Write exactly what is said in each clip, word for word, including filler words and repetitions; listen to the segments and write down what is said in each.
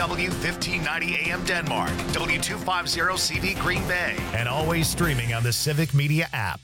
W fifteen ninety A M Denmark, W two fifty C V Green Bay, and always streaming on the Civic Media app.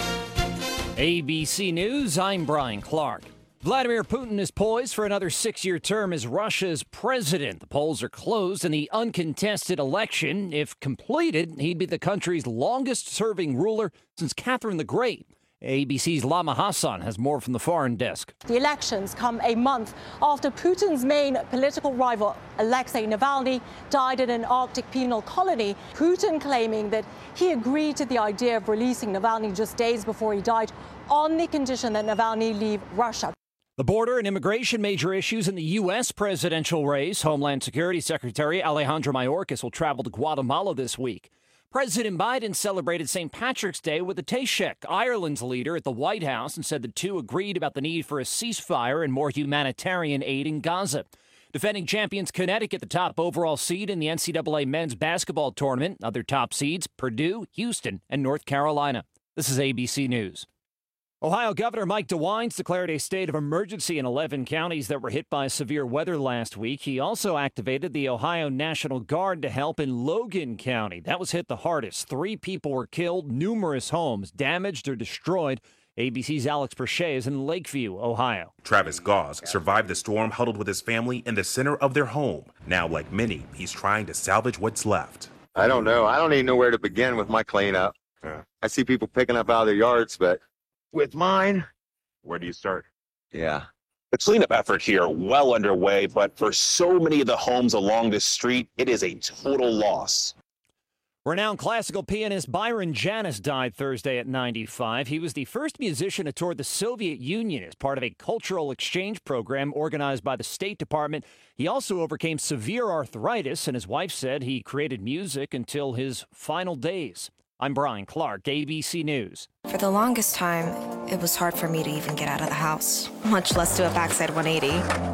A B C News, I'm Brian Clark. Vladimir Putin is poised for another six-year term as Russia's president. The polls are closed in the uncontested election. If completed, he'd be the country's longest-serving ruler since Catherine the Great. A B C's Lama Hassan has more from the foreign desk. The elections come a month after Putin's main political rival, Alexei Navalny, died in an Arctic penal colony. Putin claiming that he agreed to the idea of releasing Navalny just days before he died on the condition that Navalny leave Russia. The border and immigration major issues in the U S presidential race. Homeland Security Secretary Alejandro Mayorkas will travel to Guatemala this week. President Biden celebrated Saint Patrick's Day with the Taoiseach, Ireland's leader, at the White House and said the two agreed about the need for a ceasefire and more humanitarian aid in Gaza. Defending champions Connecticut, the top overall seed in the N C double A men's basketball tournament. Other top seeds, Purdue, Houston, and North Carolina. This is A B C News. Ohio Governor Mike DeWine declared a state of emergency in eleven counties that were hit by severe weather last week. He also activated the Ohio National Guard to help in Logan County. That was hit the hardest. Three people were killed, numerous homes damaged or destroyed. A B C's Alex Perche is in Lakeview, Ohio. Travis Gauze survived the storm huddled with his family in the center of their home. Now, like many, he's trying to salvage what's left. I don't know. I don't even know where to begin with my cleanup. Yeah. I see people picking up out of their yards, but with mine, where do you start? Yeah. The cleanup effort here well underway, but for so many of the homes along this street, it is a total loss. Renowned classical pianist Byron Janis died Thursday at ninety-five. He was the first musician to tour the Soviet Union as part of a cultural exchange program organized by the State Department. He also overcame severe arthritis, and his wife said he created music until his final days. I'm Brian Clark, A B C News. For the longest time, it was hard for me to even get out of the house, much less do a backside one eighty.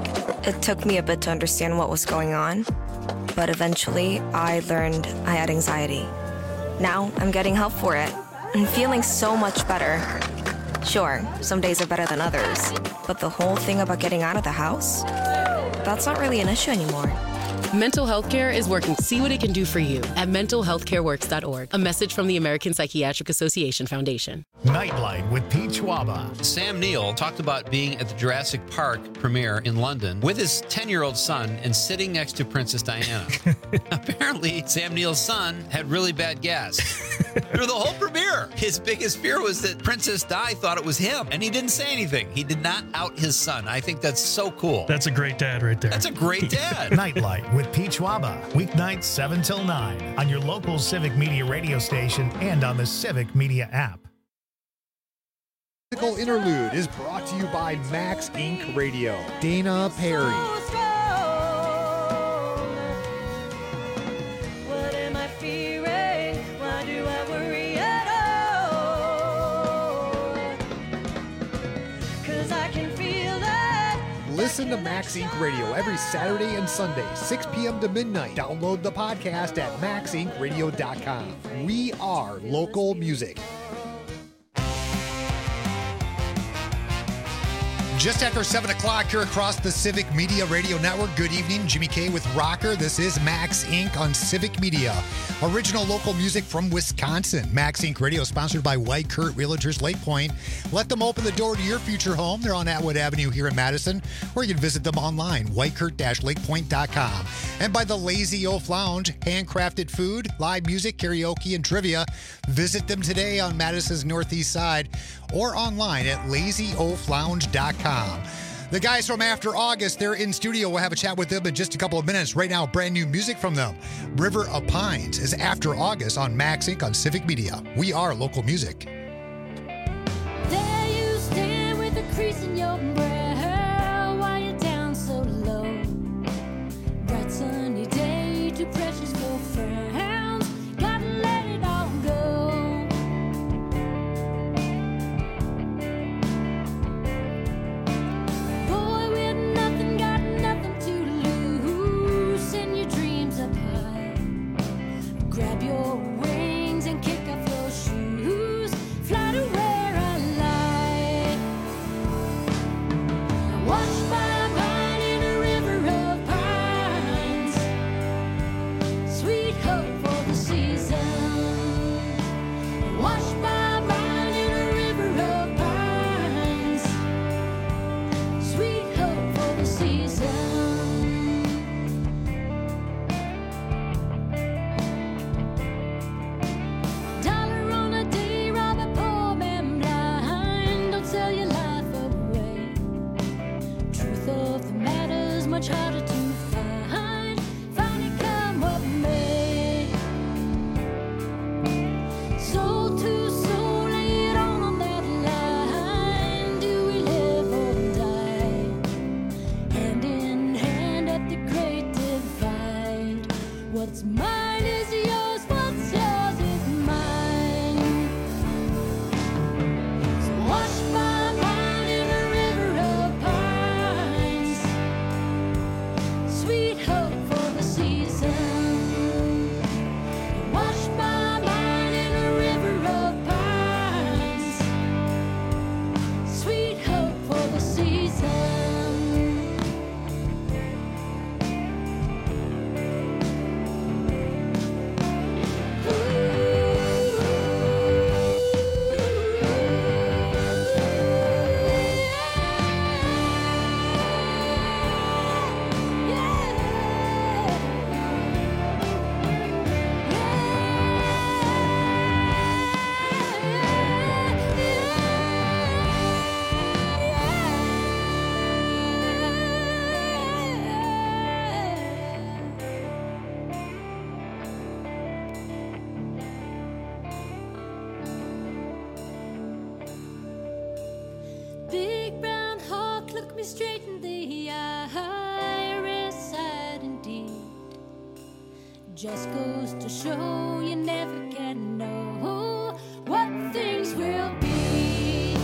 It took me a bit to understand what was going on, but eventually I learned I had anxiety. Now I'm getting help for it and feeling so much better. Sure, some days are better than others, but the whole thing about getting out of the house, that's not really an issue anymore. Mental health care is working to see what it can do for you at mental health care works dot org. A message from the American Psychiatric Association Foundation. Nightlight with Pete Schwaba. Sam Neill talked about being at the Jurassic Park premiere in London with his ten-year-old son and sitting next to Princess Diana. Apparently, Sam Neill's son had really bad gas. Through the whole premiere, his biggest fear was that Princess Di thought it was him, and he didn't say anything. He did not out his son. I think that's so cool. That's a great dad right there. That's a great dad. Nightlight with Pete Schwaba. Weeknights seven till nine on your local Civic Media radio station and on the Civic Media app. Musical Interlude is brought to you by Max Incorporated. Radio. Dana Perry. Listen to Max Incorporated. Radio every Saturday and Sunday, six p.m. to midnight. Download the podcast at max inc radio dot com. We are local music. Just after seven o'clock here across the Civic Media Radio Network. Good evening. Jimmy K with Rocker. This is Max Incorporated on Civic Media. Original local music from Wisconsin. Max Incorporated Radio sponsored by White Kurt Realtors Lake Point. Let them open the door to your future home. They're on Atwood Avenue here in Madison, or you can visit them online, white kurt dash lake point dot com. And by the Lazy Oaf Lounge, handcrafted food, live music, karaoke, and trivia. Visit them today on Madison's northeast side or online at lazy oaf lounge dot com. The guys from After August, they're in studio. We'll have a chat with them in just a couple of minutes. Right now, brand new music from them. River of Pines is After August on Max Incorporated on Civic Media. We are local music. There you stand with a crease in your brow. Why you down so low? Bright sunny day, too precious for frowns. Gotta let it all go. Boy with nothing, got nothing to lose. Send your dreams up high. Grab your wings and kick off your shoes. Fly to where I lie. What's mine is yours, what's yours is mine. So wash my mind in a river of pines. Sweet hope for the season. Wash my mind in a river of pines. Sweet hope for the season. Big brown hawk, look me straight in the eye. Reside indeed. Just goes to show you never can know what things will be.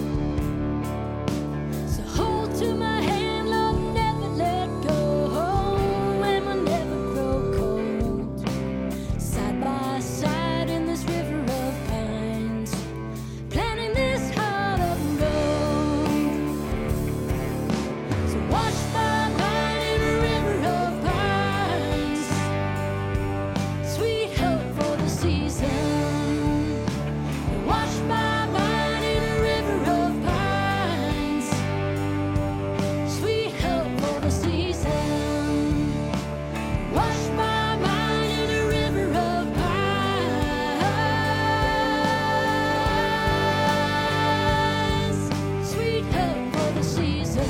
So hold to my hand, love, never let go, and we'll never grow cold. Side by side in this river of pines, planting this heart of gold. So wash my mind in a river of pines. Sweet hope for the season. Wash my mind in a river of pines. Sweet hope for the season. Wash my mind in a river of pines. Sweet hope for the season.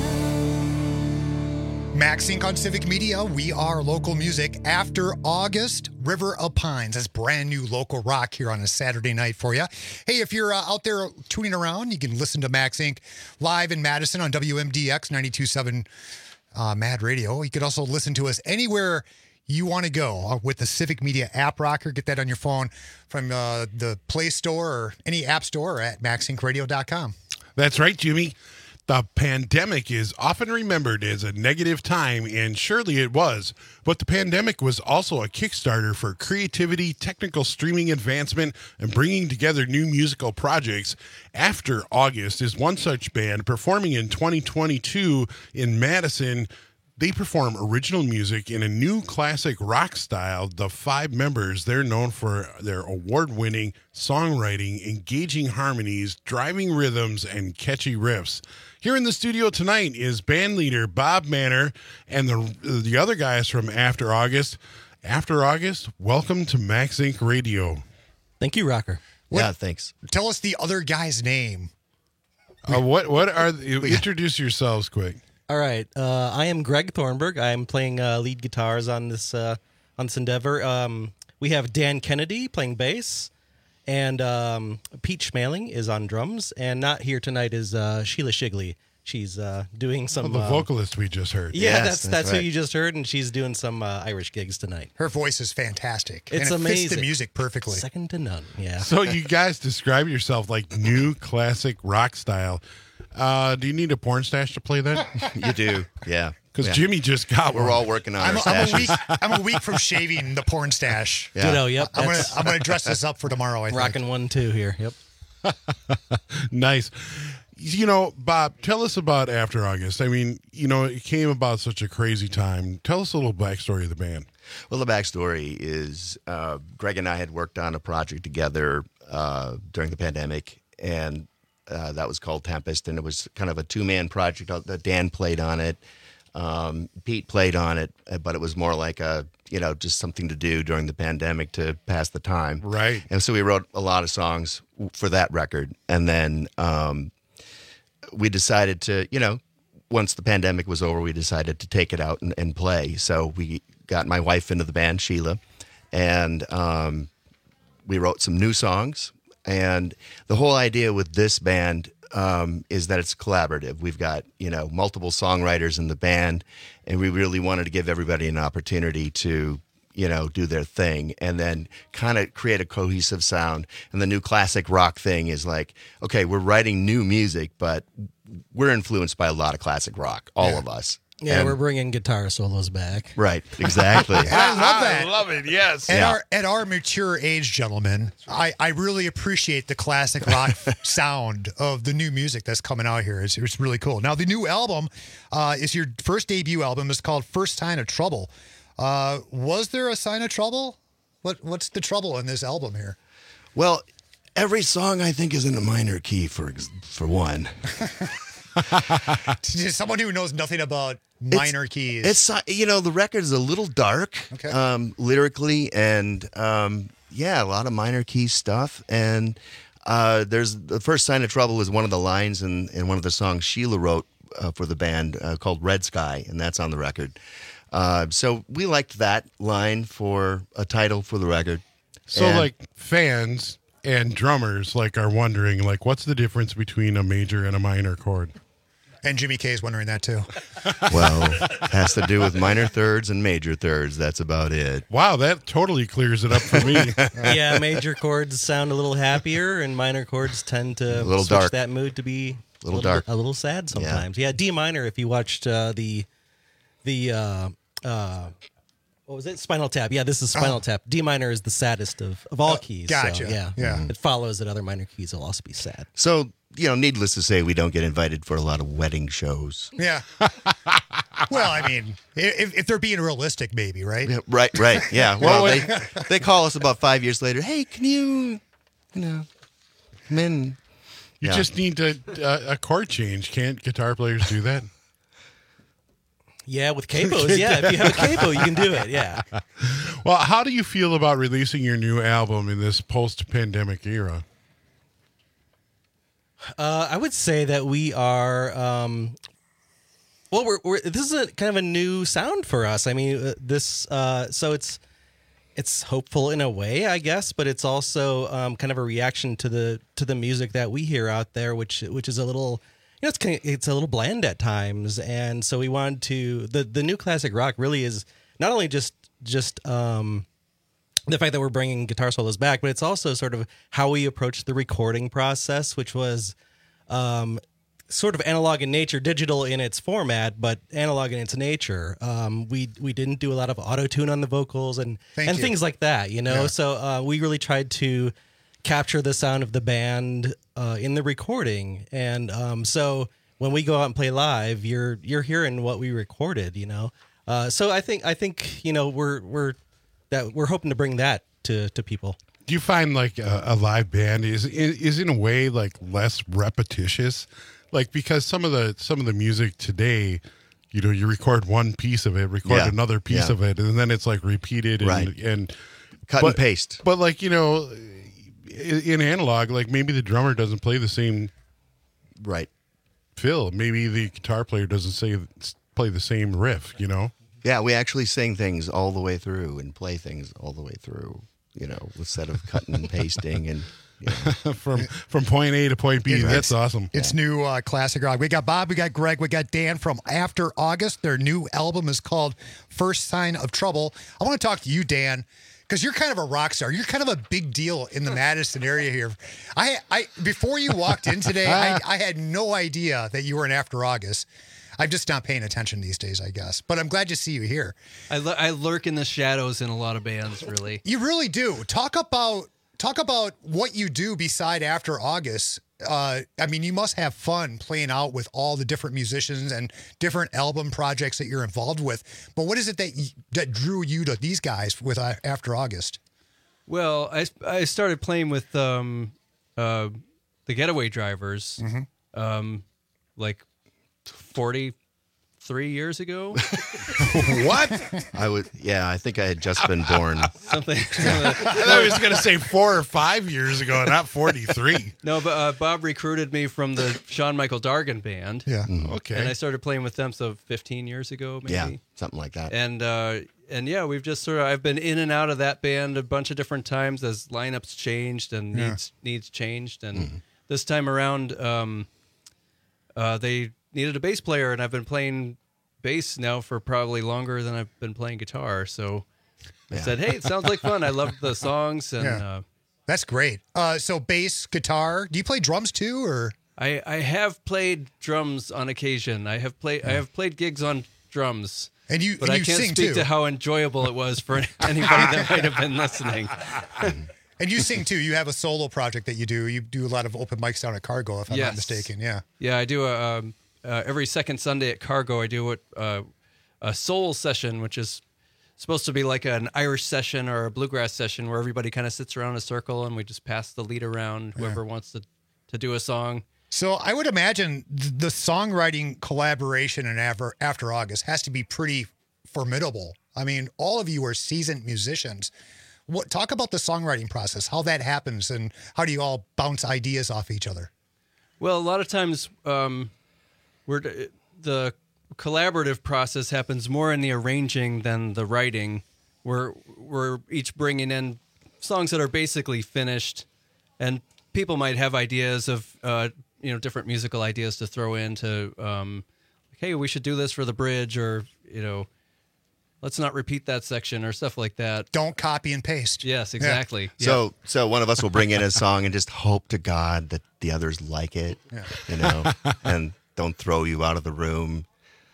Max Inc on Civic Media. We are local music. After August, River of Pines. That's brand new local rock here on a Saturday night for you. Hey, if you're uh, out there tuning around, you can listen to Max Inc live in Madison on W M D X ninety-two point seven uh, Mad Radio. You could also listen to us anywhere you want to go uh, with the Civic Media app, Rocker. Get that on your phone from uh, the Play Store or any app store or at max inc radio dot com. That's right, Jimmy. The pandemic is often remembered as a negative time, and surely it was. But the pandemic was also a Kickstarter for creativity, technical streaming advancement, and bringing together new musical projects. After August is one such band performing in twenty twenty-two in Madison. They perform original music in a new classic rock style. The five members, they're known for their award-winning songwriting, engaging harmonies, driving rhythms, and catchy riffs. Here in the studio tonight is band leader Bob Manor and the the other guys from After August. After August, welcome to Max Inc Radio. Thank you, Rocker. What- Yeah, thanks. Tell us the other guy's name. Uh, what what are the, introduce yourselves quick. All right. Uh, I am Greg Thornburg. I'm playing uh, lead guitars on this uh, on this endeavor. Um, we have Dan Kennedy playing bass, and um, Pete Schmaling is on drums. And not here tonight is uh, Sheila Shigley. She's uh, doing some. Oh, the uh, vocalist we just heard. Yeah, Yes, that's that's that's right. who you just heard, and she's doing some uh, Irish gigs tonight. Her voice is fantastic. It's and it amazing. fits the music perfectly. Second to none. Yeah. So you guys describe yourself like new classic rock style. Uh, do you need a porn stash to play that? You do, yeah. Because Yeah. Jimmy just got one. We're all working on I'm, our I'm, a stashes. week, I'm a week from shaving the porn stash. Yeah. Ditto, yep. I'm gonna that's I'm gonna dress this up for tomorrow. I think. rocking one too here. Yep. Nice. You know, Bob, tell us about After August. I mean, you know, it came about such a crazy time. Tell us a little backstory of the band. Well, the backstory is uh, Greg and I had worked on a project together uh, during the pandemic, and uh, that was called Tempest, and it was kind of a two-man project that Dan played on it. Um, Pete played on it, uh, but it was more like a, you know, just something to do during the pandemic to pass the time. Right. And so we wrote a lot of songs for that record, and then um, we decided to, you know, once the pandemic was over, we decided to take it out and, and play. So we got my wife into the band, Sheila, and um, we wrote some new songs. And the whole idea with this band um, is that it's collaborative. We've got, you know, multiple songwriters in the band, and we really wanted to give everybody an opportunity to you know, do their thing and then kind of create a cohesive sound. And the new classic rock thing is like, okay, we're writing new music, but we're influenced by a lot of classic rock, all Yeah. of us. Yeah, And- we're bringing guitar solos back. Right, exactly. And I love that. I love it. Yes. At, Yeah. our, at our mature age, gentlemen, I, I really appreciate the classic rock sound of the new music that's coming out here. It's, it's really cool. Now, the new album uh, is your first debut album. It's called First Sign of Trouble. Uh, was there a sign of trouble? What What's the trouble in this album here? Well, every song I think is in a minor key for ex- for one. Just someone who knows nothing about minor keys. It's uh, you know, the record is a little dark, Okay. um, lyrically, and um, yeah, a lot of minor key stuff. And uh, there's the first sign of trouble is one of the lines in, in one of the songs Sheila wrote uh, for the band uh, called Red Sky, and that's on the record. Uh, so we liked that line for a title for the record. So, And- like, fans and drummers, like, are wondering, like, what's the difference between a major and a minor chord? And Jimmy K is wondering that too. Well, it has to do with minor thirds and major thirds. That's about it. Wow, that totally clears it up for me. Yeah, major chords sound a little happier, and minor chords tend to A little switch dark. that mood to be A little bit- dark. a little sad sometimes. Yeah, D minor. If you watched uh, the the uh, uh, what was it? Spinal Tap. Yeah, this is Spinal Oh. Tap. D minor is the saddest of, of all Oh, keys. gotcha. So, yeah, Yeah. It follows that other minor keys will also be sad. So, you know, needless to say, we don't get invited for a lot of wedding shows. Yeah. Well, I mean, if, if they're being realistic, maybe, right? Yeah, right, right. Yeah. Well, Well, they, they call us about five years later. Hey, can you, you know, come in? You Yeah. just need to, uh, a chord change. Can't guitar players do that? Yeah, with capos. Yeah, if you have a capo, you can do it. Yeah. Well, how do you feel about releasing your new album in this post-pandemic era? Uh, I would say that we are. Um, well, we're, we're this is a kind of a new sound for us. I mean, uh, this. Uh, so it's it's hopeful in a way, I guess, but it's also um, kind of a reaction to the to the music that we hear out there, which which is a little. You know, it's kind of, it's a little bland at times, and so we wanted to. The the new classic rock really is not only just just. Um, the fact that we're bringing guitar solos back, but it's also sort of how we approach the recording process, which was um, sort of analog in nature, digital in its format, but analog in its nature. Um, we we didn't do a lot of auto tune on the vocals and Thank and you. things like that, you know. Yeah. So uh, we really tried to capture the sound of the band uh, in the recording, and um, so when we go out and play live, you're you're hearing what we recorded, you know. Uh, so I think I think you know we're we're that we're hoping to bring that to to people. Do you find like a, a live band is is in a way like less repetitious, like because some of the some of the music today, you know, you record one piece of it, record Yeah. another piece Yeah. of it, and then it's like repeated and Right. and Cut but, and paste. But like you know, in, in analog, like maybe the drummer doesn't play the same Right. fill, maybe the guitar player doesn't say play the same riff, you know. Yeah, we actually sing things all the way through and play things all the way through, you know, instead of cutting and pasting and you know. from from point A to point B. Yeah, That's it's- awesome. It's new uh, classic rock. We got Bob, we got Greg, we got Dan from After August. Their new album is called First Sign of Trouble. I want to talk to you, Dan, because you're kind of a rock star. You're kind of a big deal in the Madison area here. I, I before you walked in today, I, I had no idea that you were in After August. I'm just not paying attention these days, I guess. But I'm glad to see you here. I, lu- I lurk in the shadows in a lot of bands, really. You really do. Talk about talk about what you do beside After August. Uh, I mean, you must have fun playing out with all the different musicians and different album projects that you're involved with. But what is it that you, that drew you to these guys with uh, After August? Well, I, I started playing with um, uh, the Getaway Drivers Mm-hmm. um, like forty-three years ago. What? I would, yeah, I think I had just been born. Something. I thought he was going to say four or five years ago, not forty-three. No, but uh, Bob recruited me from the Sean Michael Dargan band. Yeah. Okay. And I started playing with them so fifteen years ago, maybe. Yeah, something like that. And uh, and yeah, we've just sort of I've been in and out of that band a bunch of different times as lineups changed and Yeah. needs needs changed. And this time around, um, uh, they needed a bass player, and I've been playing bass now for probably longer than I've been playing guitar. So I said, "Hey, it sounds like fun. I love the songs." And Yeah. uh, That's great. Uh, so bass, guitar. Do you play drums too, or? I, I have played drums on occasion. I have played I have played gigs on drums. And you, but and I you can't sing speak too. to how enjoyable it was for anybody that might have been listening. And you sing too. You have a solo project that you do. You do a lot of open mics down at Cargo, if I'm not Yes. mistaken. Yeah. Yeah, I do a um, uh, every second Sunday at Cargo. I do what uh, a soul session, which is supposed to be like an Irish session or a bluegrass session, where everybody kind of sits around a circle and we just pass the lead around. Whoever wants to to do a song. So I would imagine th- the songwriting collaboration in After, After August has to be pretty formidable. I mean, all of you are seasoned musicians. What talk about the songwriting process, how that happens, and how do you all bounce ideas off each other? Well, a lot of times, um, we're the collaborative process happens more in the arranging than the writing. We're we're each bringing in songs that are basically finished, and people might have ideas of uh, you know different musical ideas to throw into. Um, like, hey, we should do this for the bridge, or you know, let's not repeat that section, or stuff like that. Don't copy and paste. Yes, exactly. Yeah. So, so one of us will bring in a song and just hope to God that the others like it, Yeah. you know, and don't throw you out of the room.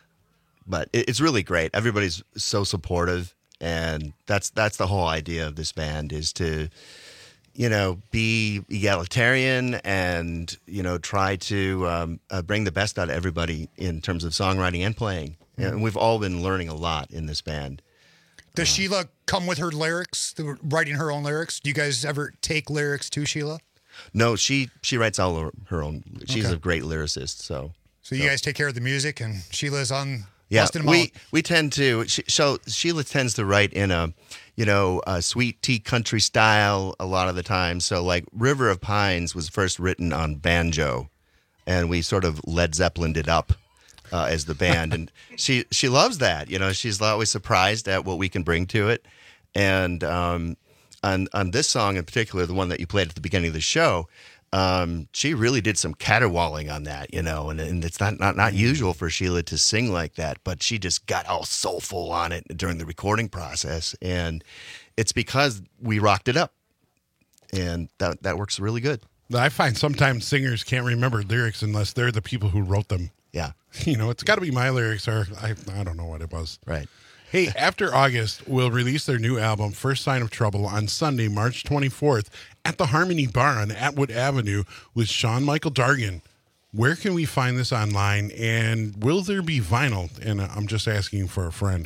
But it, it's really great. Everybody's so supportive, and that's that's the whole idea of this band is to, you know, be egalitarian and you know try to um, uh, bring the best out of everybody in terms of songwriting and playing. And we've all been learning a lot in this band. Does Sheila come with her lyrics, the, writing her own lyrics? Do you guys ever take lyrics to Sheila? No, she she writes all her, her own. She's Okay. a great lyricist. So, So you guys take care of the music, and Sheila's on yeah, busting them we out. we tend to. She, so Sheila tends to write in a, you know, a sweet tea country style a lot of the time. So like River of Pines was first written on banjo, and we sort of Led Zeppelined it up. Uh, as the band, and she she loves that. You know, she's always surprised at what we can bring to it. And um, on on this song in particular, the one that you played at the beginning of the show, um, she really did some caterwauling on that. You know, and, and it's not, not not usual for Sheila to sing like that, but she just got all soulful on it during the recording process, and it's because we rocked it up, and that that works really good. I find sometimes singers can't remember lyrics unless they're the people who wrote them. Yeah. You know, it's got to be my lyrics or I, I don't know what it was. Right. Hey, After August will release their new album, First Sign of Trouble, on Sunday, March twenty-fourth at the Harmony Bar on Atwood Avenue with Sean Michael Dargan. Where can we find this online, and will there be vinyl? And I'm just asking for a friend.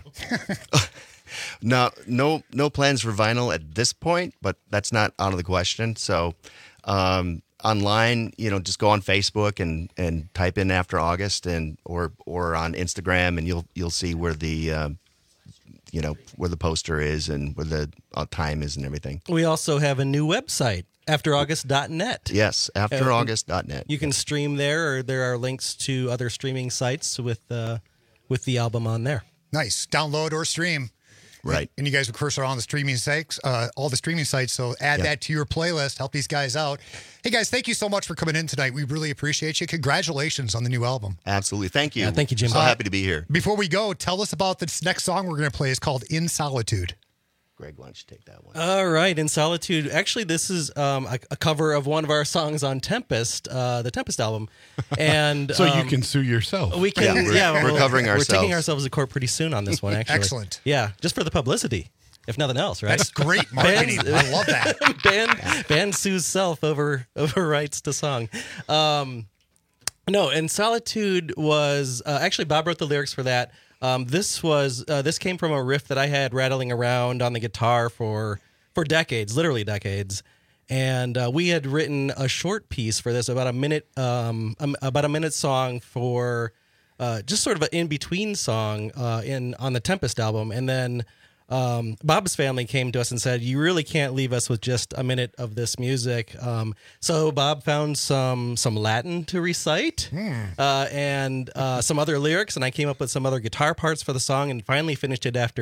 No, no, no plans for vinyl at this point, but that's not out of the question. So, um, online, you know, just go on Facebook and, and type in After August, and or or on Instagram, and you'll you'll see where the uh, you know where the poster is and where the uh, time is and everything. We also have a new website, after august dot net. Yes, after august dot net. You can stream there, or there are links to other streaming sites with uh, with the album on there. Nice. Download or stream. Right. And you guys, of course, are on the streaming sites, uh, all the streaming sites. So add Yep. that to your playlist. Help these guys out. Hey, guys, thank you so much for coming in tonight. We really appreciate you. Congratulations on the new album. Absolutely. Thank you. Yeah, thank you, Jim. So Uh, happy to be here. Before we go, tell us about this next song we're going to play. It's called In Solitude. Greg, why don't you take that one? All right, In Solitude. Actually, this is um, a, a cover of one of our songs on Tempest, uh, the Tempest album. And So you um, can sue yourself. We can. Yeah, Yeah, we're- we're covering We're taking ourselves. ourselves to court pretty soon on this one. Actually, Excellent. Yeah, just for the publicity, if nothing else, right? That's great marketing. I love that. band band sues self over over rights to song. Um, no, and Solitude was uh, actually Bob wrote the lyrics for that. Um, this was uh, this came from a riff that I had rattling around on the guitar for for decades, literally decades. And uh, we had written a short piece for this, about a minute, um, um, about a minute song for uh, just sort of an in between song uh, in on the Tempest album, and then. Um, Bob's family came to us and said, "You really can't leave us with just a minute of this music." Um, so Bob found some some Latin to recite uh, and uh, some other lyrics, and I came up with some other guitar parts for the song, and finally finished it after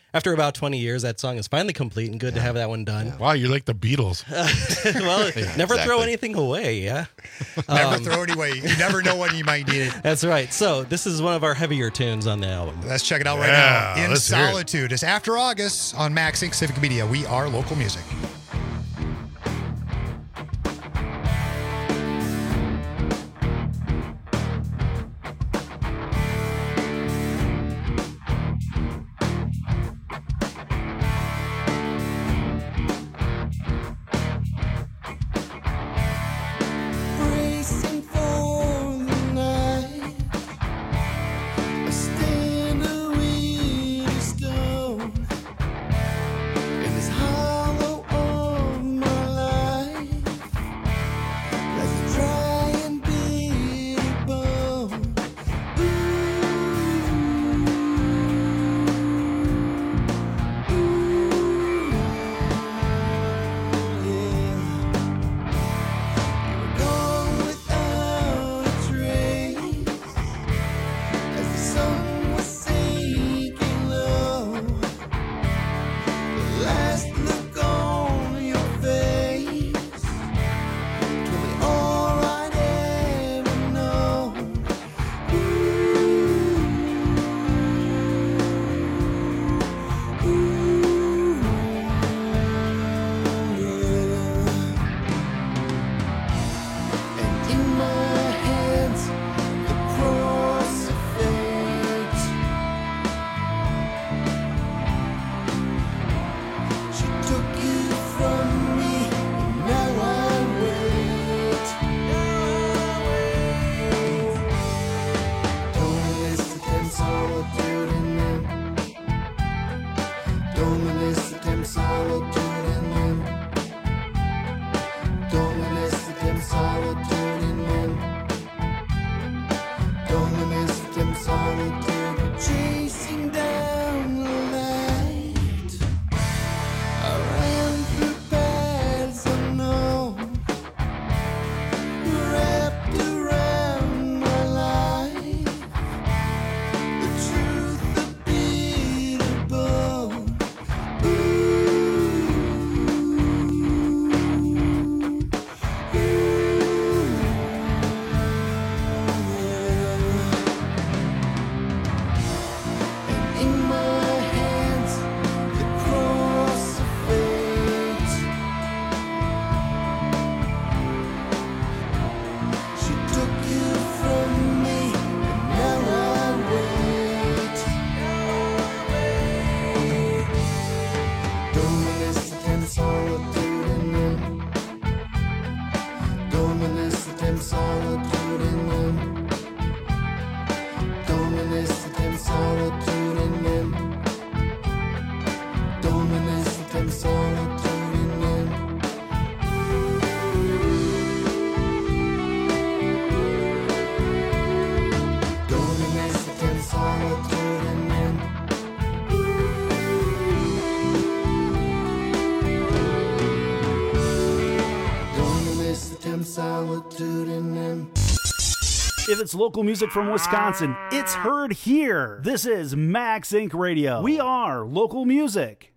after about twenty years, that song is finally complete and good to have that one done. Wow, you're like the Beatles. Well, Yeah, never throw exactly. anything away, yeah? Never Um, throw it away. You never know when you might need it. That's right. So this is one of our heavier tunes on the album. Let's check it out right Yeah, now. In let's hear it. Solitude. It's After August on Max Inc Civic Media. We are local music. Racing for the night, I stand a weary stone in this hollow of my life, like a dry and bitter bone. Gone without a trace, as the sun was sinking low. The last look on your face told me all I'd ever known. And in my hands, the cross of fate. She took you from me, and now I wait. Don't miss the dim solitude in them. Don't miss the dim solitude in them. Don't miss the dim solitude in them. Don't miss the dim solitude. Chasing down the light, I ran through paths unknown, wrapped around my life. The truth, the bitter bone. In my hands, the cross of fate. She took you from me, and now I wait. Don't miss the dim solitude in them. Don't miss the dim solitude in them. Don't miss the dim solitude in them. Don't miss the dim solitude in them. Don't miss the dim solitude in them. Don't miss the dim solitude in them. If it's local music from Wisconsin, it's heard here. This is Max Inc Radio. We are local music.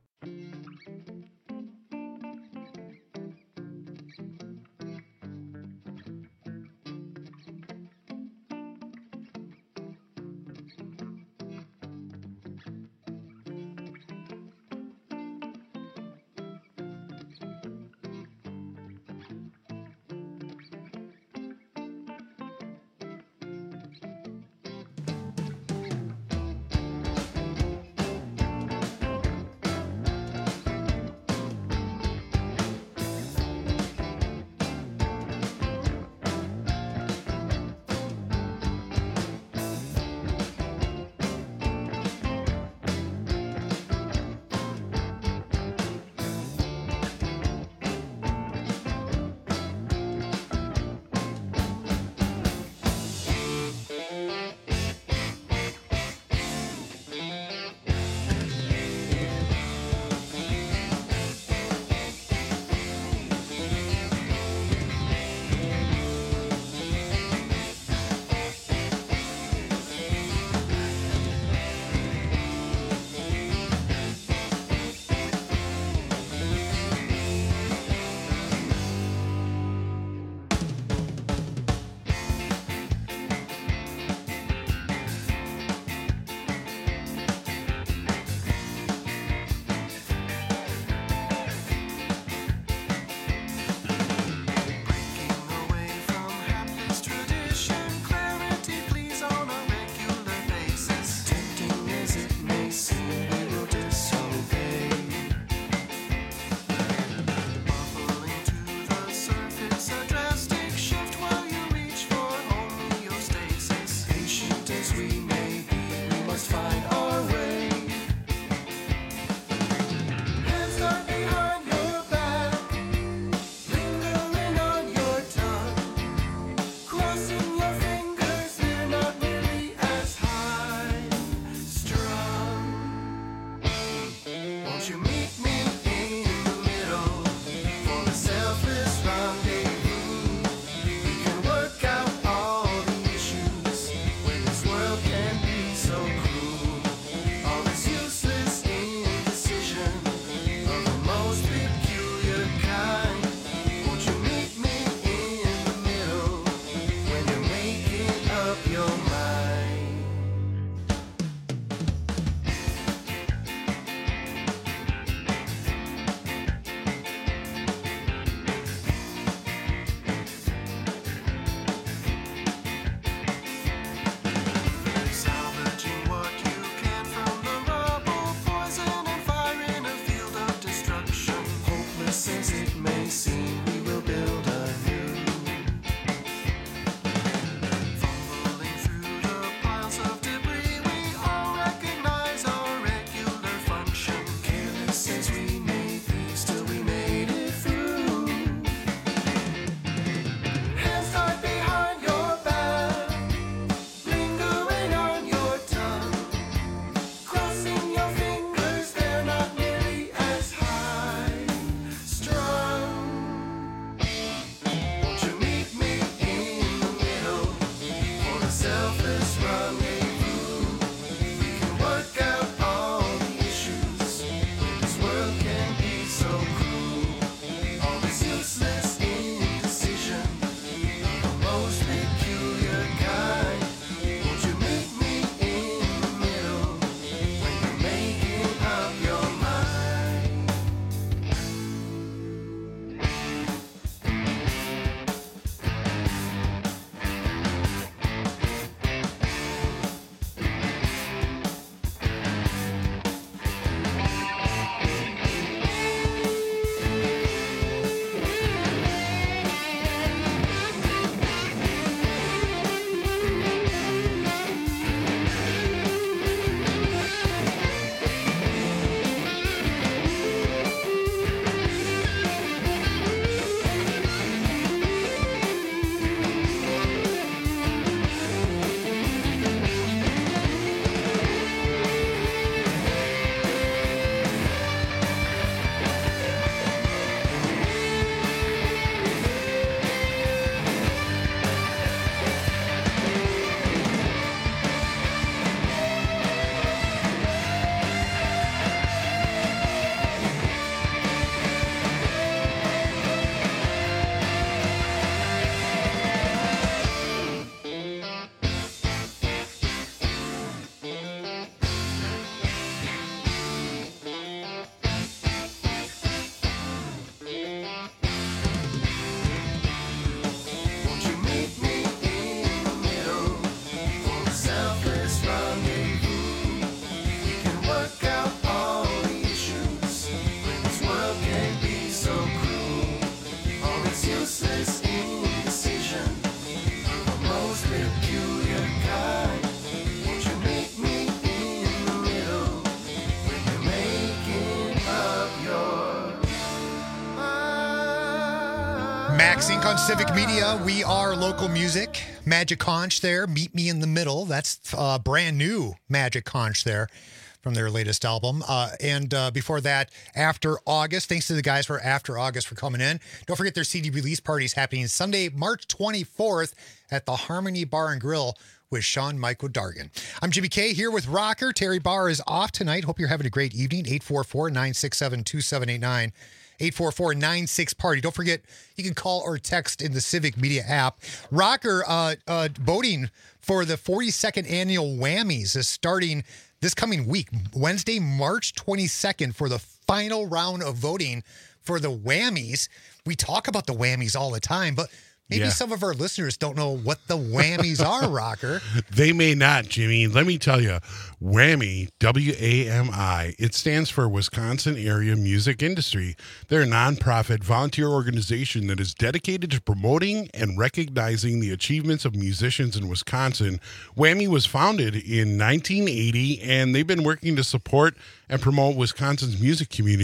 Max Inc on Civic Media. We are local music. Magic Conch there. Meet Me in the Middle. That's uh, brand new Magic Conch there from their latest album. Uh, and uh, before that, After August. Thanks to the guys for After August for coming in. Don't forget their C D release party is happening Sunday, March twenty-fourth at the Harmony Bar and Grill with Sean Michael Dargan. I'm Jimmy K here with Rocker. Terry Barr is off tonight. Hope you're having a great evening. eight four four, nine six seven, two seven eight nine. eight four four, nine six, party. Don't forget, you can call or text in the Civic Media app. Rocker, uh, uh, voting for the forty-second annual Whammies is starting this coming week, Wednesday, March twenty-second, for the final round of voting for the Whammies. We talk about the Whammies all the time, but maybe Yeah. some of our listeners don't know what the Whammies are, Rocker. They may not, Jimmy. Let me tell you, WHAMI, W A M I, it stands for Wisconsin Area Music Industry. They're a nonprofit volunteer organization that is dedicated to promoting and recognizing the achievements of musicians in Wisconsin. WHAMI was founded in nineteen eighty, and they've been working to support and promote Wisconsin's music community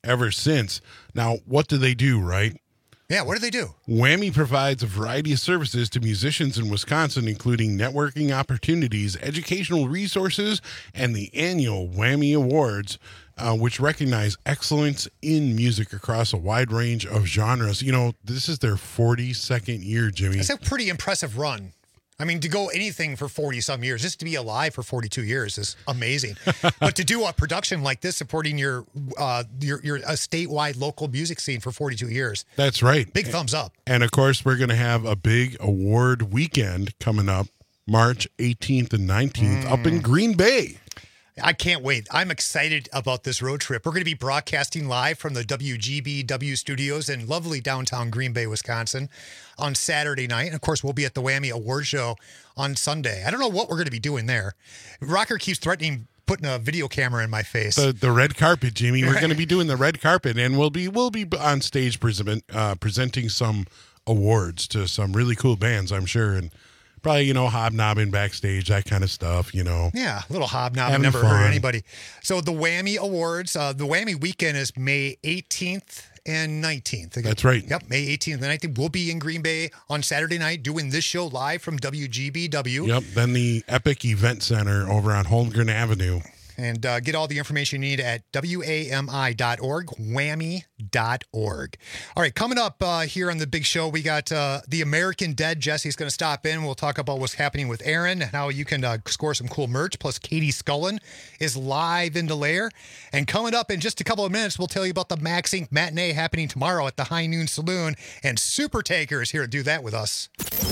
ever since. Now, what do they do, right? Yeah, what do they do? Whammy provides a variety of services to musicians in Wisconsin, including networking opportunities, educational resources, and the annual Whammy Awards, uh, which recognize excellence in music across a wide range of genres. You know, this is their forty-second year, Jimmy. It's a pretty impressive run. I mean, to go anything for forty-some years, just to be alive for forty-two years is amazing. But to do a production like this, supporting your uh, your, your a statewide local music scene for forty-two years. That's right. Big thumbs up. And, of course, we're going to have a big award weekend coming up March eighteenth and nineteenth mm. up in Green Bay. I can't wait. I'm excited about this road trip. We're going to be broadcasting live from the W G B W studios in lovely downtown Green Bay, Wisconsin on Saturday night. And, of course, we'll be at the Whammy Award Show on Sunday. I don't know what we're going to be doing there. Rocker keeps threatening putting a video camera in my face. The the red carpet, Jimmy. We're going to be doing the red carpet, and we'll be we'll be on stage present, uh, presenting some awards to some really cool bands, I'm sure, and probably, you know, hobnobbing backstage, that kind of stuff, you know. Yeah, a little hobnobbing, Having never fun. hurt anybody. So the Whammy Awards, uh, the Whammy weekend is May eighteenth and nineteenth. That's right. Yep, May eighteenth and nineteenth. We'll be in Green Bay on Saturday night doing this show live from W G B W. Yep, then the Epic Event Center over on Holmgren Avenue. And uh, get all the information you need at W A M I dot org, whammy dot org. All right, coming up uh, here on the big show, we got uh, The American Dead. Jesse's going to stop in. We'll talk about what's happening with Aaron and how you can uh, score some cool merch. Plus, Katie Scullen is live in Delaire. And coming up in just a couple of minutes, we'll tell you about the Max Incorporated matinee happening tomorrow at the High Noon Saloon. And Super Tanker is here to do that with us.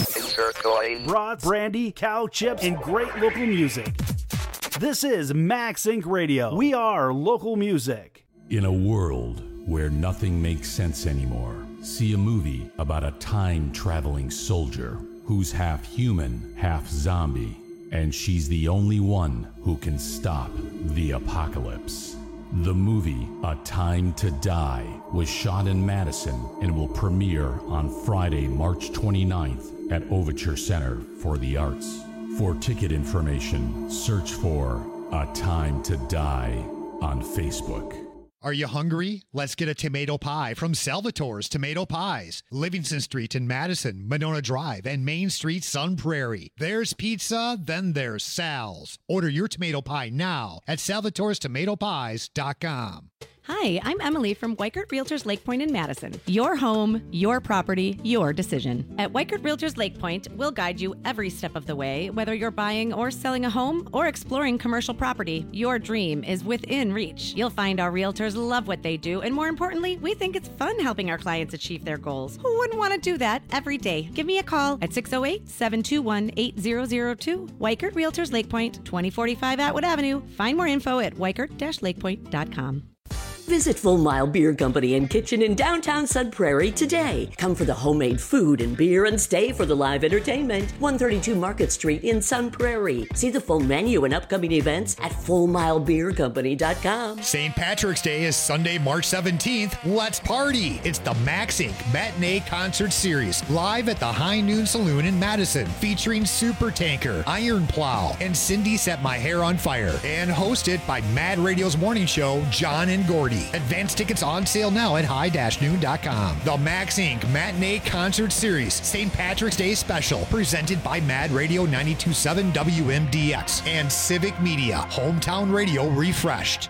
Brats, brandy, cow chips, and great local music. This is Max Incorporated. Radio. We are local music. In a world where nothing makes sense anymore, see a movie about a time-traveling soldier who's half human, half zombie, and she's the only one who can stop the apocalypse. The movie A Time to Die was shot in Madison and will premiere on Friday, March twenty-ninth at Overture Center for the Arts. For ticket information, search for A Time to Die on Facebook. Are you hungry? Let's get a tomato pie from Salvatore's Tomato Pies. Livingston Street in Madison, Monona Drive, and Main Street, Sun Prairie. There's pizza, then there's Sal's. Order your tomato pie now at salvatores tomato pies dot com. Hi, I'm Emily from Weichert Realtors Lake Point in Madison. Your home, your property, your decision. At Weichert Realtors Lake Point, we'll guide you every step of the way, whether you're buying or selling a home or exploring commercial property. Your dream is within reach. You'll find our realtors love what they do, and more importantly, we think it's fun helping our clients achieve their goals. Who wouldn't want to do that every day? Give me a call at six oh eight, seven two one, eight zero zero two. Weichert Realtors Lake Point, twenty forty-five Atwood Avenue. Find more info at weichert dash lake point dot com. Visit Full Mile Beer Company and Kitchen in downtown Sun Prairie today. Come for the homemade food and beer and stay for the live entertainment. one thirty-two Market Street in Sun Prairie. See the full menu and upcoming events at full mile beer company dot com. Saint Patrick's Day is Sunday, March seventeenth. Let's party. It's the Max Incorporated Matinee Concert Series live at the High Noon Saloon in Madison, featuring Super Tanker, Iron Plow, and Cindy Set My Hair on Fire, and hosted by Mad Radio's morning show, John and Gordy. Advance tickets on sale now at high dash noon dot com. The Max Incorporated Matinee Concert Series Saint Patrick's Day Special, presented by Mad Radio ninety-two point seven W M D X and Civic Media, Hometown Radio refreshed.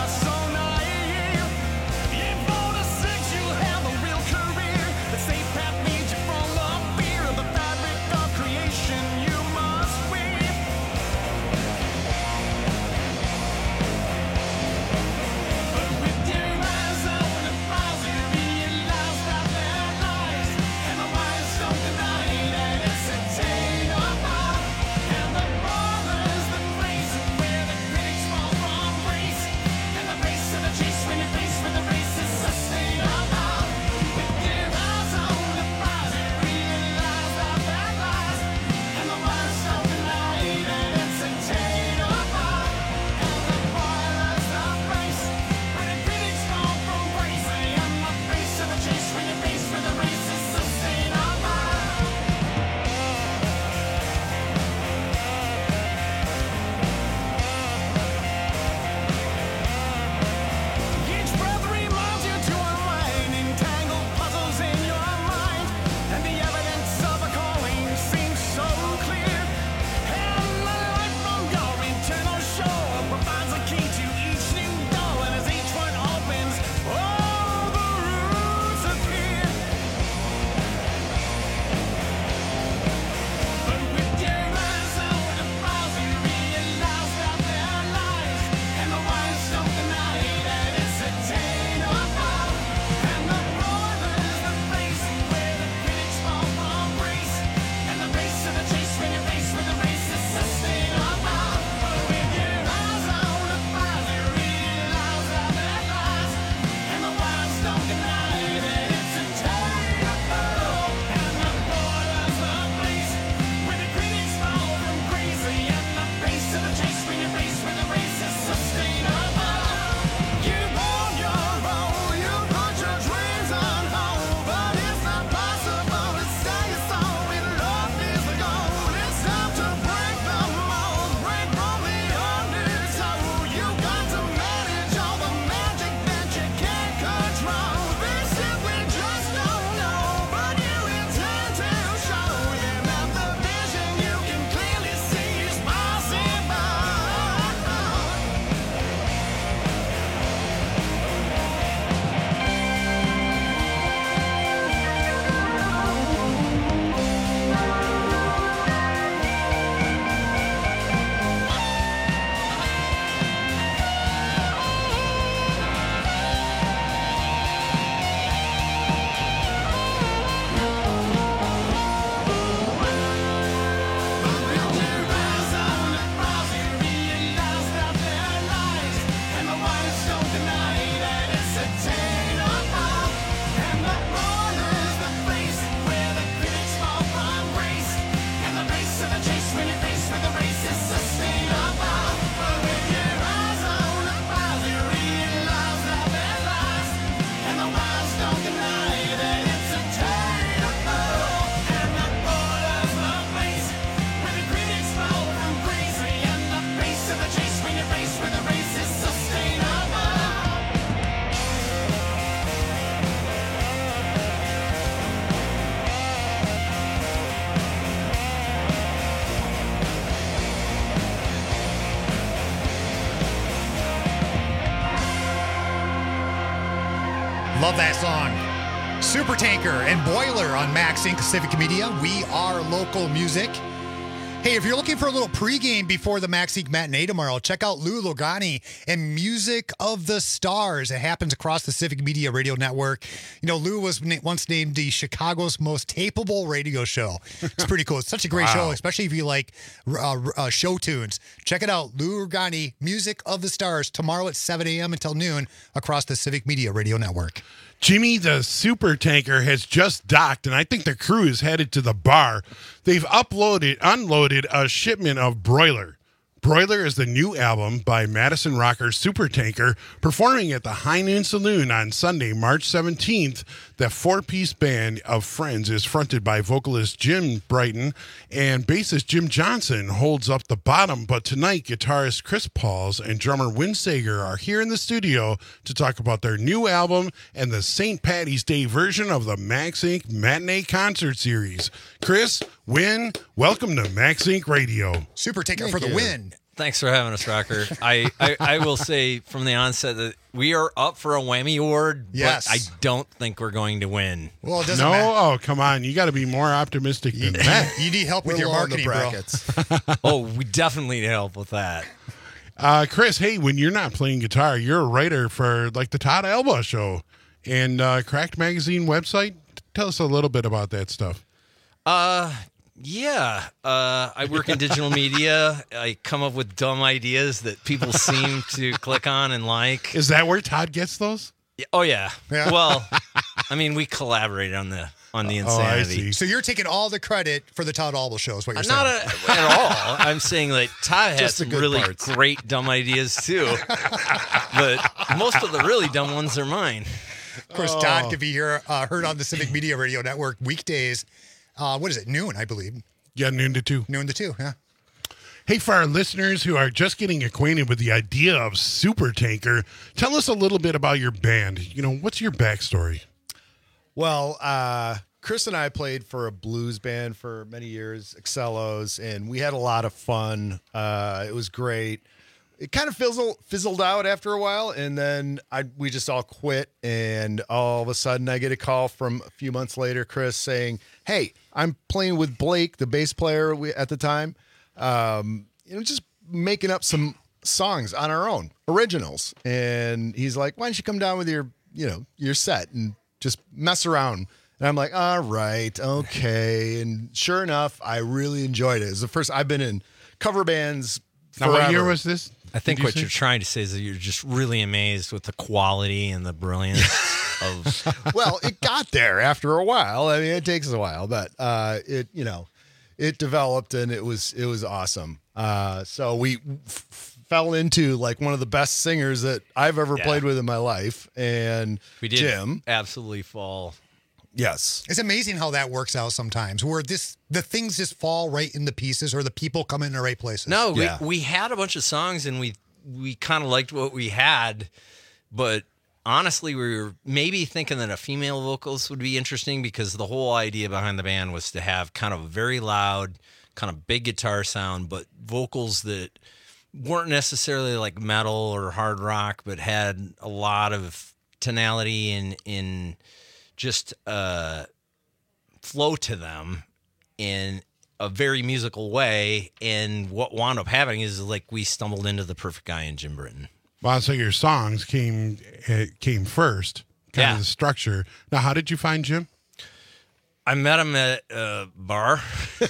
Saint Patrick's Love that song. Super Tanker and Boiler on Max Incorporated. Civic Media. We are local music. Hey, if you're looking for a little pregame before the Max Incorporated matinee tomorrow, check out Lou Logani and Music of the Stars. It happens across the Civic Media Radio Network. You know, Lou was na- once named the Chicago's most tapeable radio show. It's pretty cool. It's such a great Wow. show, especially if you like uh, uh, show tunes. Check it out. Lou Logani, Music of the Stars, tomorrow at seven a.m. until noon across the Civic Media Radio Network. Jimmy, the super tanker, has just docked, and I think the crew is headed to the bar. They've uploaded, unloaded a shipment of Broiler. Broiler is the new album by Madison Rocker Super Tanker, performing at the High Noon Saloon on Sunday, March seventeenth. The four-piece band of Friends is fronted by vocalist Jim Brighton, and bassist Jim Johnson holds up the bottom. But tonight, guitarist Chris Pauls and drummer Win Sager are here in the studio to talk about their new album and the Saint Patty's Day version of the Max Incorporated Matinee Concert Series. Chris, Win, welcome to Max Incorporated Radio. Super Tanker Thank for the you. win. Thanks for having us, Rocker. I, I, I will say from the onset that we are up for a whammy award, Yes. but I don't think we're going to win. Well, it doesn't No, matter. oh, come on. You got to be more optimistic than that. You need help with We're your low in the marketing, bro. Oh, we definitely need help with that. Uh, Chris, hey, when you're not playing guitar, you're a writer for like the Todd Alba Show and uh, Cracked Magazine website. Tell us a little bit about that stuff. Uh, yeah. Uh, I work in digital media. I come up with dumb ideas that people seem to click on and like. Is that where Todd gets those? Yeah, oh yeah. Yeah. Well, I mean, we collaborate on the on the insanity. So you're taking all the credit for the Todd Alba show is what you're Not saying. a, at all. I'm saying that Todd has Just the some good really parts. great dumb ideas too, but most of the really dumb ones are mine. Of course, Oh. Todd could be here, uh, heard on the Civic Media Radio Network weekdays. Uh, what is it? Noon, I believe. Yeah, noon to two. Noon to two, yeah. Hey, for our listeners who are just getting acquainted with the idea of Super Tanker, tell us a little bit about your band. You know, what's your backstory? Well, uh, Chris and I played for a blues band for many years, Excellos, and we had a lot of fun. Uh, it was great. It kind of fizzled, fizzled out after a while, and then I we just all quit, and all of a sudden I get a call from a few months later, Chris, saying, hey, I'm playing with Blake, the bass player we, at the time, um, you know, just making up some songs on our own, originals. And he's like, why don't you come down with your, you know, your set and just mess around. And I'm like, all right, okay. And sure enough, I really enjoyed it. It was the first, I've been in cover bands Now, what year forever. was this? I think Did you what say? you're trying to say is that you're just really amazed with the quality and the brilliance of. Well, it got there after a while. I mean, it takes a while, but uh, it, you know, it developed and it was it was awesome. Uh, so we f- fell into like one of the best singers that I've ever Yeah. played with in my life, and We did Jim. absolutely fall. Yes. It's amazing how that works out sometimes, where this the things just fall right in the pieces, or the people come in the right places. No, we, we had a bunch of songs and we we kind of liked what we had, but honestly, we were maybe thinking that a female vocals would be interesting because the whole idea behind the band was to have kind of a very loud, kind of big guitar sound, but vocals that weren't necessarily like metal or hard rock, but had a lot of tonality and in just uh, flow to them in a very musical way. And what wound up happening is like we stumbled into the perfect guy in Jim Britton. Well, so your songs came uh, came first, kind Yeah. of the structure. Now, how did you find Jim? I met him at a bar.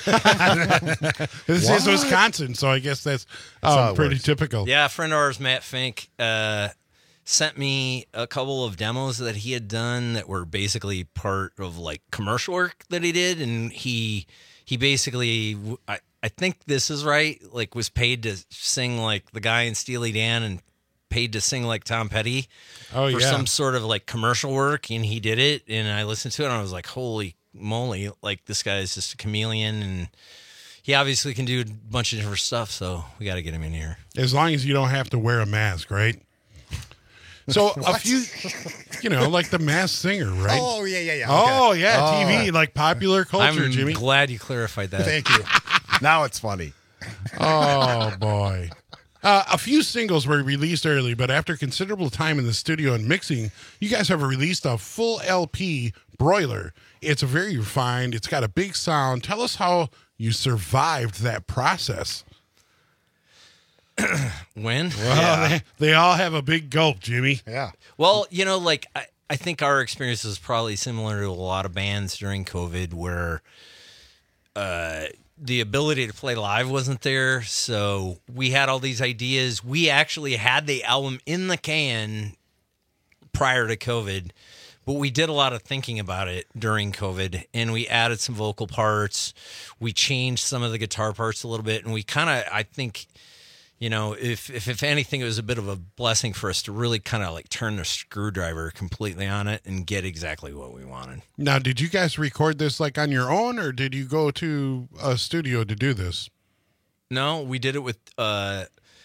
This is Wisconsin, so I guess that's, That's how um, it pretty works. typical. Yeah, a friend of ours, Matt Fink, uh, sent me a couple of demos that he had done that were basically part of like commercial work that he did, and he he basically, I, I think this is right, like was paid to sing like the guy in Steely Dan and paid to sing like Tom Petty Oh, for yeah. some sort of like commercial work, and he did it, and I listened to it and I was like, holy moly, like this guy is just a chameleon, and he obviously can do a bunch of different stuff, so we got to get him in here. As long as you don't have to wear a mask, right? So a What? few, you know, like the Masked Singer, right? Oh, yeah, yeah, yeah. Oh, Okay. yeah, Oh. T V, like popular culture, I'm Jimmy. glad you clarified that. Thank you. Now it's funny. Oh, boy. Uh, a few singles were released early, but after considerable time in the studio and mixing, you guys have released a full L P, Broiler. It's very refined. It's got a big sound. Tell us how you survived that process. When? Well, Yeah. they, they all have a big gulp, Jimmy. Yeah. Well, you know, like I, I think our experience is probably similar to a lot of bands during COVID where uh, the ability to play live wasn't there. So we had all these ideas. We actually had the album in the can prior to COVID, but we did a lot of thinking about it during COVID, and we added some vocal parts. We changed some of the guitar parts a little bit, and we kind of, I think, you know, if, if if anything, it was a bit of a blessing for us to really kind of like turn the screwdriver completely on it and get exactly what we wanted. Now, did you guys record this like on your own, or did you go to a studio to do this? No, we did it with uh,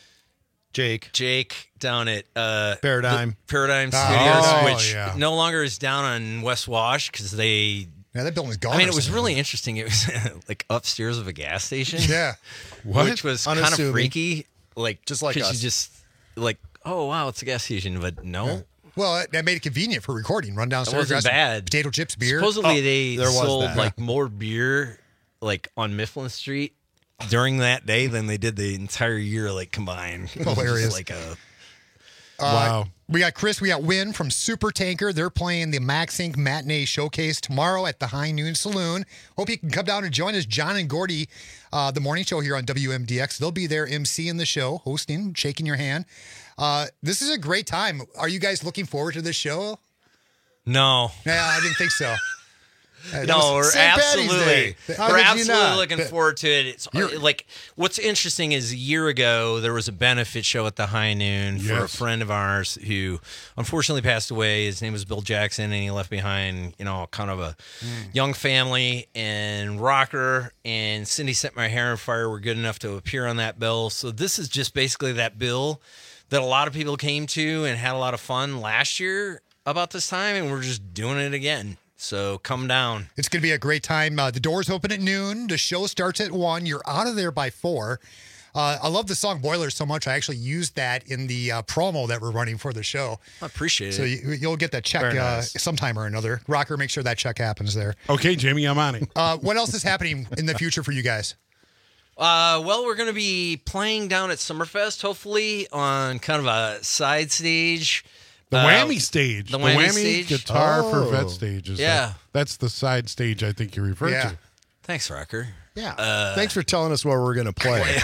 Jake. Jake down at uh, Paradigm. the Paradigm Oh, Studios, which yeah. no longer is down on West Wash because they. Yeah, that building's gone. I mean, or it was something. really interesting. It was like upstairs of a gas station. Yeah. What? Which was kind of Unassuming. freaky. Like Just like 'cause us. you just like, oh wow, it's a gas station, but no, Well, that- that made it convenient for recording. Run that downstairs, wasn't grab some bad. potato chips, beer. Supposedly Oh, they there was sold that. like more beer like on Mifflin Street during that day than they did the entire year like combined. It was just Hilarious. like a Uh, Wow. We got Chris, we got Win from Super Tanker. They're playing the Max Inc Matinee Showcase tomorrow at the High Noon Saloon. Hope you can come down and join us. John and Gordy, uh, the morning show here on W M D X. They'll be there emceeing the show, hosting, shaking your hand. Uh, this is a great time. Are you guys looking forward to this show? no. Yeah, I didn't think so. Uh, that No, was we're Saint Patty's absolutely, Day. How we're could you absolutely not? looking But- forward to it. It's You're- like what's interesting is a year ago there was a benefit show at the High Noon for a Yes. friend of ours who unfortunately passed away. His name was Bill Jackson, and he left behind, you know, kind of a young family. And Rocker and Cindy Set My Hair on Fire were good enough to appear on that bill. So this is just basically that bill that a lot of people came to and had a lot of fun last year about this time, and we're just doing it again. So come down. It's going to be a great time. Uh, the doors open at noon. The show starts at one. You're out of there by four. Uh, I love the song Boiler so much. I actually used that in the uh, promo that we're running for the show. I appreciate So it. you, you'll get that check Very uh, nice. sometime or another. Rocker, make sure that check happens there. Okay, Jamie, I'm on it. Uh, what else is happening in the future for you guys? Uh, well, we're going to be playing down at Summerfest, hopefully, on kind of a side stage. The Uh, whammy stage. The The whammy, whammy, stage. guitar for Oh. vet stage. Is Yeah. that- that's the side stage I think you referred Yeah. to. Thanks, Rocker. Yeah. Uh, Thanks for telling us what we're going to play.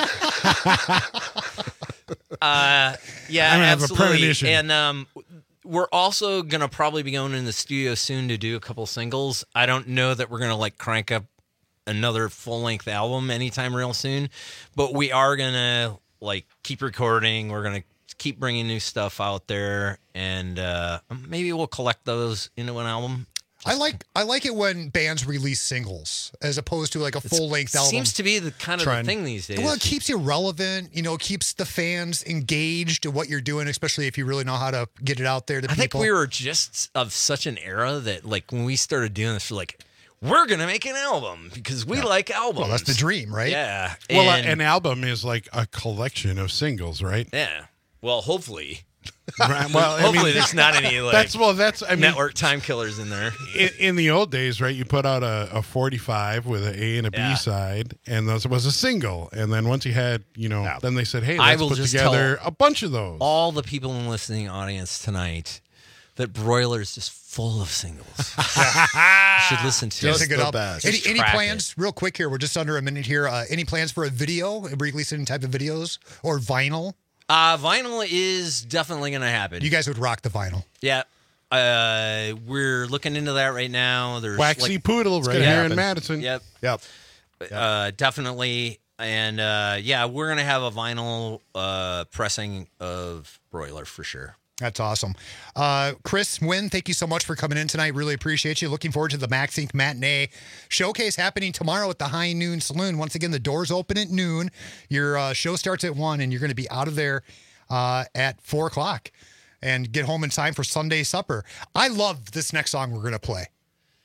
Uh, yeah, I have a absolutely. premonition. And um, we're also going to probably be going in the studio soon to do a couple singles. I don't know that we're going to like crank up another full length album anytime real soon, but we are going to like keep recording. We're going to keep bringing new stuff out there, and uh, maybe we'll collect those into an album. I like I like it when bands release singles as opposed to like a full length album. Seems to be the kind of Trend. the thing these days. Well, it keeps you relevant. You know, it keeps the fans engaged in what you're doing, especially if you really know how to get it out there to I think people. we were just of such an era that, like, when we started doing this, we're like, we're gonna make an album because we like albums. Well, that's the dream, right? Yeah. Well, uh, and- an album is like a collection of singles, right? yeah. Well, hopefully. Right, well, I hopefully mean, there's not any like that's well, that's I mean, network time killers in there. in, in the old days, right? You put out a, a forty-five with an A and a B Yeah. side, and those was a single. And then once you had, you know, then they said, "Hey, I let's will put just together tell a bunch of those." All the people in the listening audience tonight that Broiler is just full of singles. You should listen to Just it. pick it up. Just Any, any track plans, real quick here? We're just under a minute here. Uh, any plans for a video? Release any type of videos or vinyl? Uh, vinyl is definitely going to happen. You guys would rock the vinyl. Yeah. Uh, we're looking into that right now. There's Waxy like, Poodle It's right gonna here happen. in Madison. Yep. Yep. Uh, definitely. And uh, yeah, we're going to have a vinyl uh, pressing of Broiler for sure. That's awesome. Uh, Chris Wynn, thank you so much for coming in tonight. Really appreciate you. Looking forward to the Max Inc Matinee Showcase happening tomorrow at the High Noon Saloon. Once again, the doors open at noon. Your uh, show starts at one, and you're going to be out of there uh, at four o'clock and get home in time for Sunday supper. I love this next song we're going to play.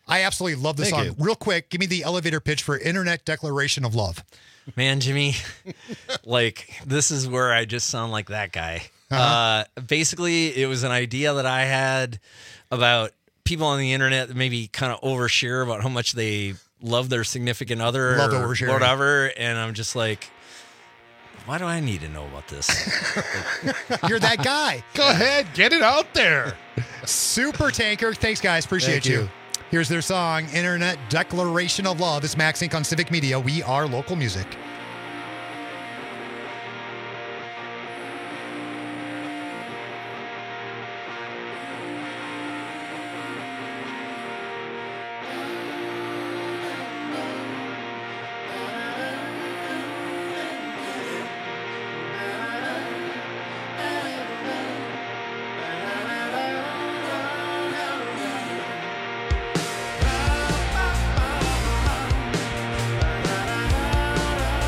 I absolutely love this Thank song. you. Real quick, give me the elevator pitch for Internet Declaration of Love. Man, Jimmy, like this is where I just sound like that guy. Uh-huh. Uh, basically, it was an idea that I had about people on the internet that maybe kind of overshare about how much they love their significant other Love or oversharing. whatever. And I'm just like, why do I need to know about this? You're that guy. Go ahead, get it out there. Super Tanker. Thanks, guys. Appreciate Thank you. you. Here's their song, Internet Declaration of Love. It's Max Inc on Civic Media. We are local music. Bye.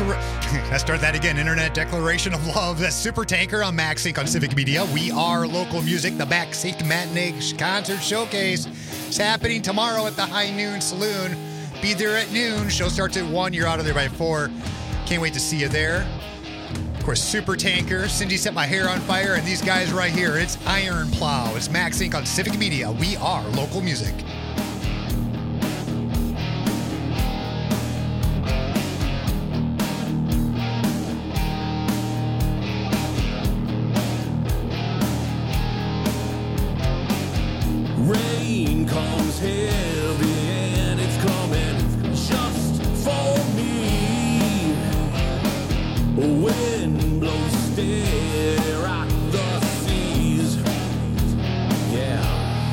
Declaration. Let's start that again. Internet Declaration of Love. That's Super Tanker on Max Inc on Civic Media. We are local music. The Back Seat Matinee Concert Showcase. It's happening tomorrow at the High Noon Saloon. Be there at noon. Show starts at one. You're out of there by four. Can't wait to see you there. Of course, Super Tanker. Cindy set my hair on fire. And these guys right here. It's Iron Plow. It's Max Inc on Civic Media. We are local music. Rain comes heavy and it's coming just for me. Wind blows stare at the seas. Yeah.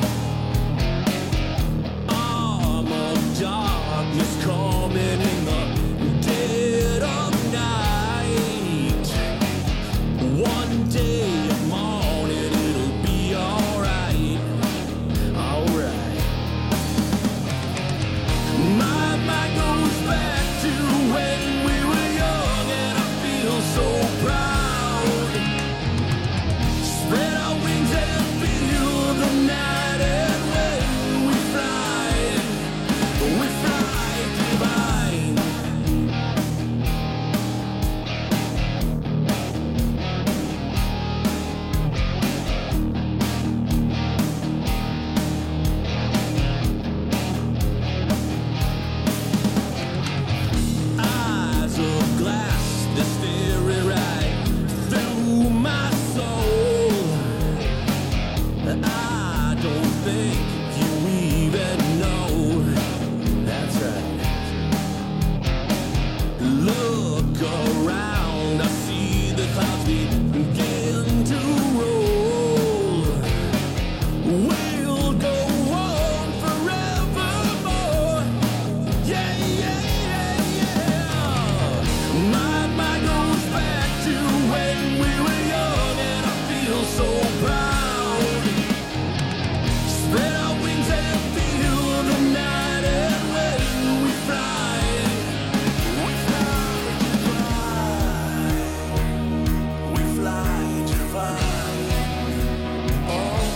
Arm of darkness coming in the dead of night. One day of morning it'll be alright. Alright. My mind goes back to when we were young and I feel so proud. Spread our wings and feel the night and when we fly, we fly divine. Eyes of glass, they stare right through my soul. I don't think you even know. That's right. Look around, I see the clouds begin to roll. We'll go on forevermore. Yeah, yeah, yeah, yeah. My mind goes back to when we were young and I feel so proud. Spread our wings and feel the night and when we fly, we fly, we fly divine. Oh.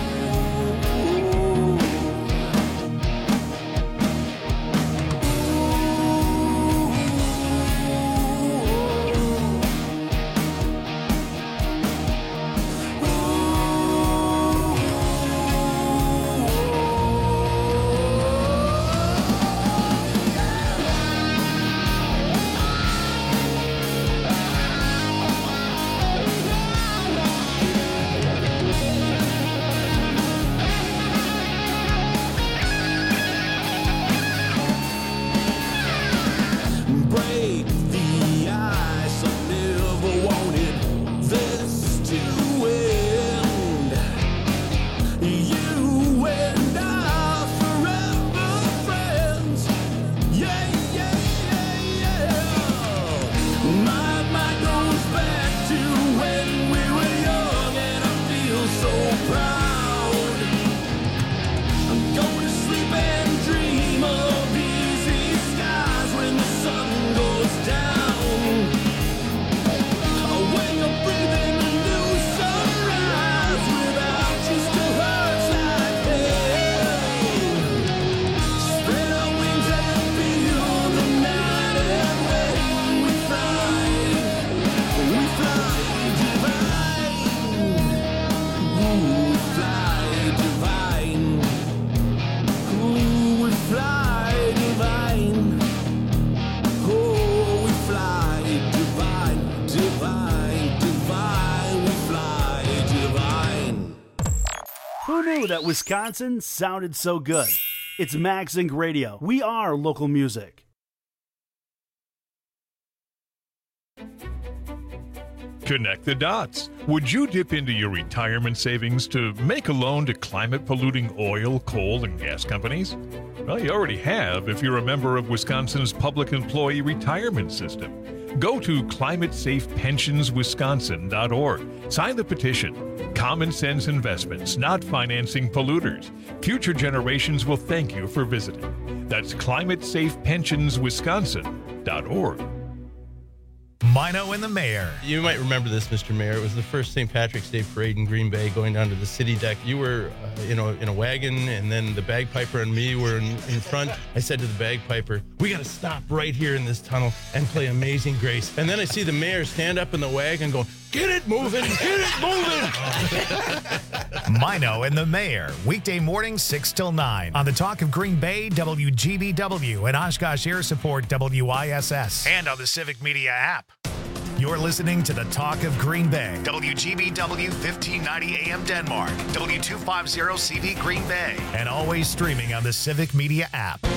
Break the ice, I never wanted this to end. You and I forever friends. Yeah, yeah, yeah, yeah. My mind goes back to when we were young and I feel so proud. I'm going to sleep and dream of easy skies when the sun goes down. I wake up breathing a new sunrise without you still hurts like hell. Spread our wings and feel the night and when we fly, we fly divine. Ooh, we fly divine. Ooh, we fly divine. Oh, we fly divine, divine, divine. We fly divine. Who knew that Wisconsin sounded so good? It's Max Inc Radio. We are local music. Connect the dots. Would you dip into your retirement savings to make a loan to climate polluting oil, coal, and gas companies? Well, you already have if you're a member of Wisconsin's public employee retirement system. Go to climate safe pensions wisconsin dot org. Sign the petition. Common sense investments, not financing polluters. Future generations will thank you for visiting. That's climate safe pensions wisconsin dot org. Mino and the Mayor. You might remember this, Mister Mayor. It was the first Saint Patrick's Day parade in Green Bay going down to the city deck. You were, uh, you know, in a wagon, and then the bagpiper and me were in, in front. I said to the bagpiper, we got to stop right here in this tunnel and play Amazing Grace. And then I see the mayor stand up in the wagon going, get it moving, get it moving. Mino and the Mayor, weekday mornings six till nine on the Talk of Green Bay, W G B W, and Oshkosh Air Support, W I S S, and on the Civic Media app. You're listening to the Talk of Green Bay, W G B W fifteen ninety A M Denmark, W two fifty C V Green Bay, and always streaming on the Civic Media app.